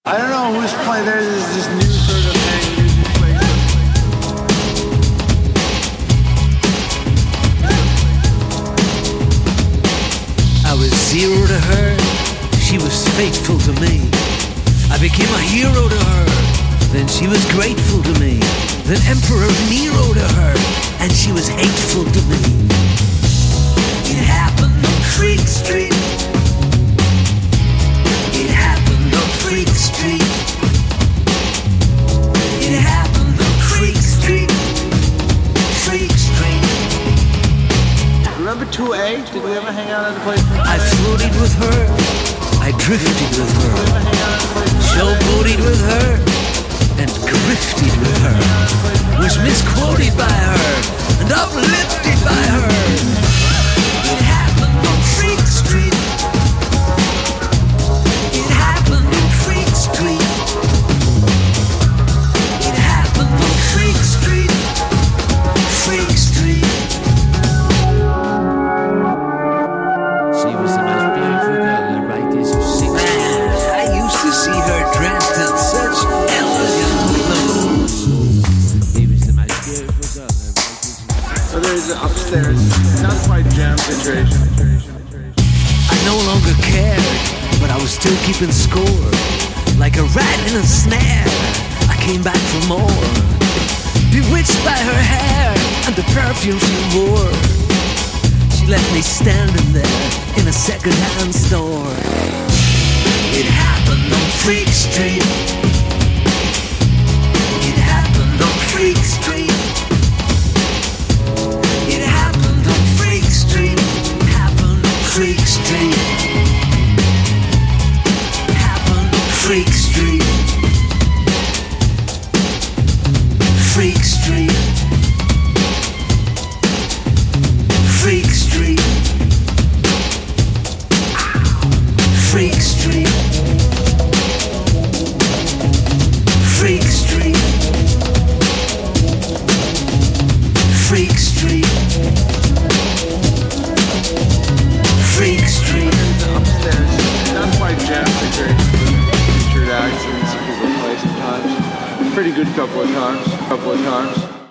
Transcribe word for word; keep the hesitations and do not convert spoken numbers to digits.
I don't know who's playing. There's this new sort of thing. Music place. I was zero to her, she was faithful to me. I became a hero to her, then she was grateful to me. Then Emperor Nero to her, and she was hateful to me. It happened on Freak Street. It happened on Freak Street. It happened on Freak Street. Freak Street. Remember two A? Did we ever hang out at the place? I floated with her, I drifted with her, showboated with her, and grifted with her, was misquoted by her, and uplifted by her. It happened on Freak Street. It happened on Freak Street. It happened on Freak Street. Freak Street. She was the most beautiful girl in the radius of six miles. I used to see her dressed in such elegant clothes. She was the most beautiful girl in the radius of six miles. So there's an upstairs. Not quite jam situation. I no longer cared, but I was still keeping score. Like a rat in a snare, I came back for more. Bewitched by her hair and the perfume she wore. She left me standing there in a second-hand store. It happened on Freak Street. It happened on Freak Street. It happened on Freak Street. Happened on Freak Street. Happened on Freak Street. Freak Street. Freak Street. Freak Street. Freak Street. Freak Street. Freak Street. Upstairs. Not quite jam situation. Featured acts in this particular place sometimes. Pretty good couple of times. Couple of times.